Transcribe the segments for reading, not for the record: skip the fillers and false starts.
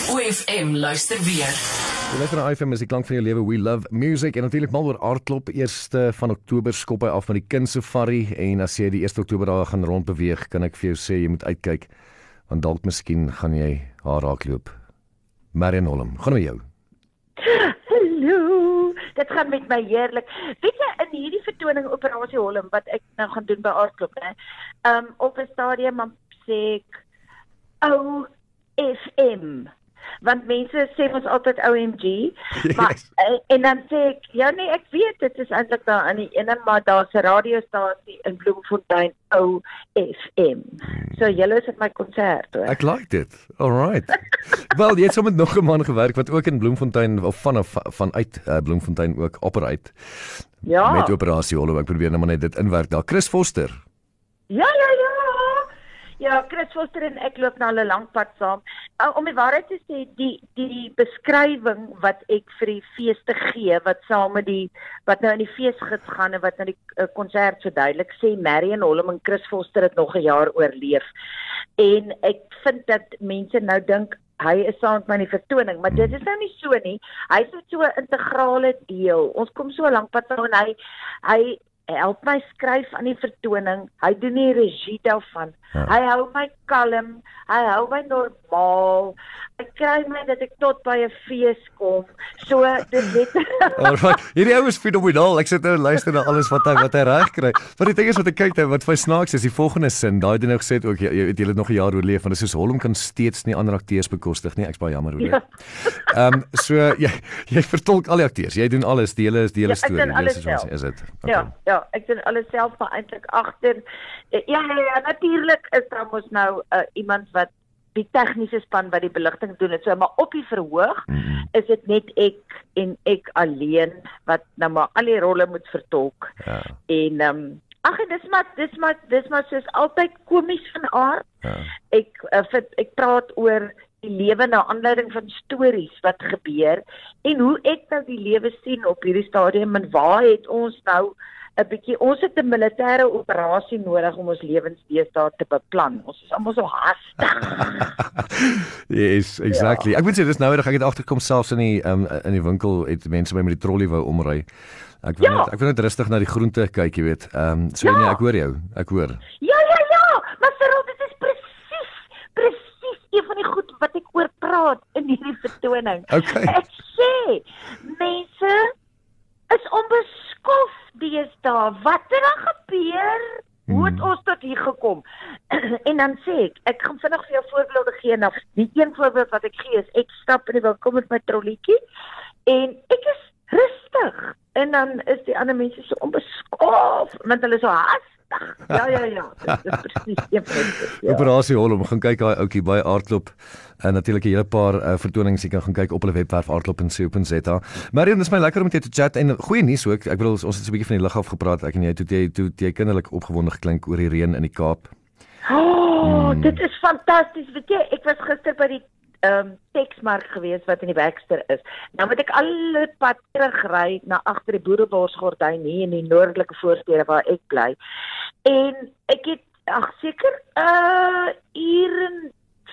OFM luister weer. Die luister na OFM is die klank van jou lewe. We love music. En natuurlik mal oor aardklop. 1 van Oktober skop hy af met die kind safari. En as jy die 1 Oktober daar gaan rondbeweeg, kan ek vir jou sê, jy moet uitkyk. Want dalk miskien gaan jy haar raakloop. Marian Holm, gaan met jou. Hallo, dit gaan met my heerlik. Weet jy, in hierdie vertoning Operasie Holm, wat ek nou gaan doen by aardklop, op 'n stadium sê ek OFM. Want mense sê ons altyd OMG, maar, en dan sê ek, ja nee, ek weet, dit is eintlik daar aan die ene, maar daar's 'n radiostasie in Bloemfontein, OFM. So julle is op my konsert, hoor. Ek like dit, alright. Wel, jy het saam met nog 'n man gewerk, wat ook in Bloemfontein, of vanuit Bloemfontein ook operate. Ja. Met Operasie Holm, ek probeer nou maar net dit inwerk daar. Chris Foster. Ja. Ja, Chris Foster en ek loop nou al 'n lang pad saam. Om die waarheid te sê, die beskrywing wat ek vir die feeste gee, wat saam met wat nou in die feesgids gaan en wat nou die konsert verduidelik, sê Marian Holm en Chris Foster het nog 'n jaar oorleef. En ek vind dat mense nou dink hy is saam met my in die vertoning, maar dit is nou nie so nie. Hy is so 'n integrale deel. Ons kom so lank pad saam en hy help my skryf aan die vertoning, hy doen die regie daarvan, hy hou my kalm, hy hou my normaal, hy kry my dat ek tot by 'n fees kom, so dit net... Alright, hierdie ou is fenomenaal, ek sit nou en luister na alles wat hy reg kry, maar die ding is wat ek kyk, wat vir snaaks is, die volgende sin, daai het nou gesê ook, jy het nog 'n jaar oorleef, want dit is soos Holm kan steeds nie ander akteurs bekostig nie, ek's baie jammer oor dit. So, jy vertolk al die akteurs, jy doen alles, die hele storie, is dit? Okay. Ja, ek doen alles self, maar eintlik agter. Ja, natuurlik is daar mos nou iemand wat die tegniese span wat die beligting doen het, so maar op die verhoog is dit net ek en ek alleen wat nou maar al die rolle moet vertolk. Ja. En en dis maar soos altyd komies van aard. Ja. Ek praat oor die lewe na aanleiding van stories wat gebeur en hoe ek nou die lewe sien op hierdie stadium en waar het ons nou 'n bietjie, ons het 'n militêre operasie nodig om ons lewens deesdae te beplan. Ons is almal so haastig. Yes, exactly. Ja. Ek moet sê dis nouig, ek het agterkom selfs in die winkel het mense by met die trolley wou omry. Ek wil net rustig na die groente kyk, jy weet. Nee, ek hoor jou. Ek hoor. Ja, maar Cyril, dit is presies een van die goed wat ek oor praat in hierdie vertoning. Okay. Ek sê, mense is onbeskof deesdae. Wat het daar gebeur? Hoe het ons tot hier gekom? En dan sê ek gaan vinnig vir jou voorbeelde gee. Nou, die een voorbeeld wat ek gee is, ek stap in die winkel met my trollietjie en ek is rustig. En dan is die ander mense so onbeskof, want hulle is so haastig. Ja, dit is presies een van dit. Operasie Holm, gaan kyk daai ouetjie by aardklop. En natuurlik 'n hele paar vertonings jy kan gaan kyk op hulle webwerf aardklop.co.za. Marian, dis my lekker om met jou te chat en goeie nuus ook. Ek bedoel ons het so 'n bietjie van die lug af gepraat. Ek en jy toe jy kinderlik opgewonde geklink oor die reën in die Kaap. Dit is fantasties. Weet jy, ek was gister by die Texmark gewees wat in die Baxter is. Nou moet ek al pad terugry na agter die boerebarsgordyn hier in die noordelike voorstede waar ek bly. En ek het seker uur en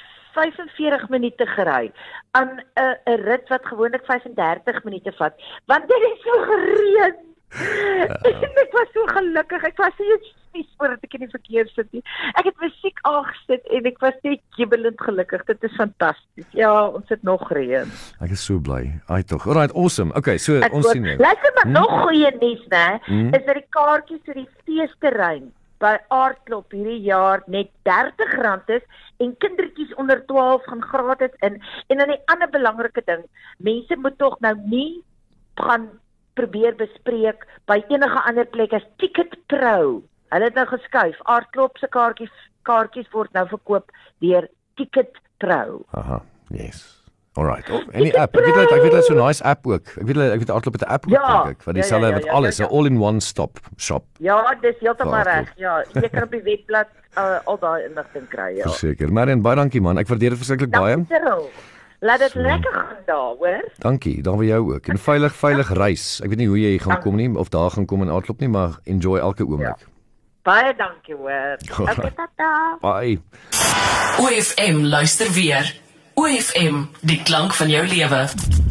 45 minute gery aan 'n rit wat gewoonlik 35 minute vat, want dit het so gereën. En ek was so gelukkig, ek was nie eens voordat ek in die verkeer sit nie. Ek het musiek aangesit en ek was net jubelend gelukkig. Dit is fantasties. Ja, ons het nog reën. Ek is so bly. Ai tog. Alright, awesome. Okay, so ons sien nou. Luister maar, nog goeie nuus, né? Is dat die kaartjies vir die feesterrein by aardklop hierdie jaar net R30 is en kindertjies onder 12 gaan gratis in. En dan die ander belangrike ding, mense moet tog nou nie gaan probeer bespreek by enige ander plek as Ticketpro. Hulle het nou geskuif. Aardklop se kaartjies word nou verkoop deur Ticketpro. Aha, yes. Alright. En die app, ek weet dat so 'n nice app ook. Ek weet Aardklop het 'n app ook, dink ek, van dieselfde wat alles, 'n all-in-one stop shop. Ja, dis heeltemal reg. Ja, jy kan op die webblad al daai inligting kry, ja. Verseker. Marian, baie dankie man. Ek waardeer dit verskriklik baie. Laat dit lekker gaan daar, hoor. Dankie, dan vir jou ook. En veilig reis. Ek weet nie hoe jy gaan kom nie of daar gaan kom in Aardklop nie, maar enjoy elke oomblik. Baie dankie, hoor. Okay, tata. Bye. OFM luister weer. OFM, die klank van jou lewe.